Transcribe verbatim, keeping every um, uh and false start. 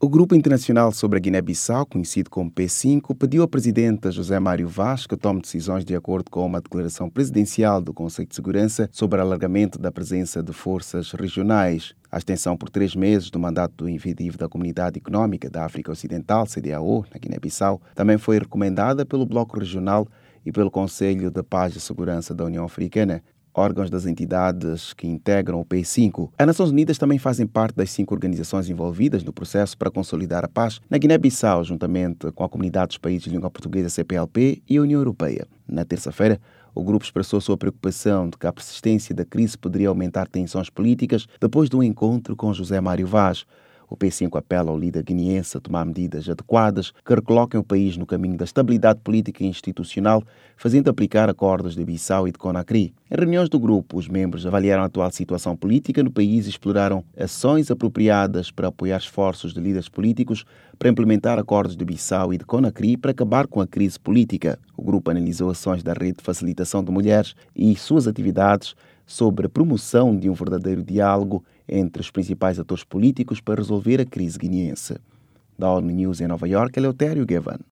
O Grupo Internacional sobre a Guiné-Bissau, conhecido como P cinco, pediu ao presidente José Mário Vaz que tome decisões de acordo com uma declaração presidencial do Conselho de Segurança sobre alargamento da presença de forças regionais. A extensão por três meses do mandato do efetivo da Comunidade Económica da África Ocidental, C D A O, na Guiné-Bissau, também foi recomendada pelo Bloco Regional e pelo Conselho de Paz e Segurança da União Africana, órgãos das entidades que integram o P cinco. As Nações Unidas também fazem parte das cinco organizações envolvidas no processo para consolidar a paz na Guiné-Bissau, juntamente com a Comunidade dos Países de Língua Portuguesa C P L P e a União Europeia. Na terça-feira, o grupo expressou sua preocupação de que a persistência da crise poderia aumentar tensões políticas depois do encontro com José Mário Vaz. O P cinco apela ao líder guineense a tomar medidas adequadas que recoloquem o país no caminho da estabilidade política e institucional, fazendo aplicar acordos de Bissau e de Conakry. Em reuniões do grupo, os membros avaliaram a atual situação política no país e exploraram ações apropriadas para apoiar esforços de líderes políticos para implementar acordos de Bissau e de Conakry para acabar com a crise política. O grupo analisou ações da Rede de Facilitação de Mulheres e suas atividades sobre a promoção de um verdadeiro diálogo entre os principais atores políticos para resolver a crise guineense. Da ONU News em Nova Iorque, Eleutério Gavan.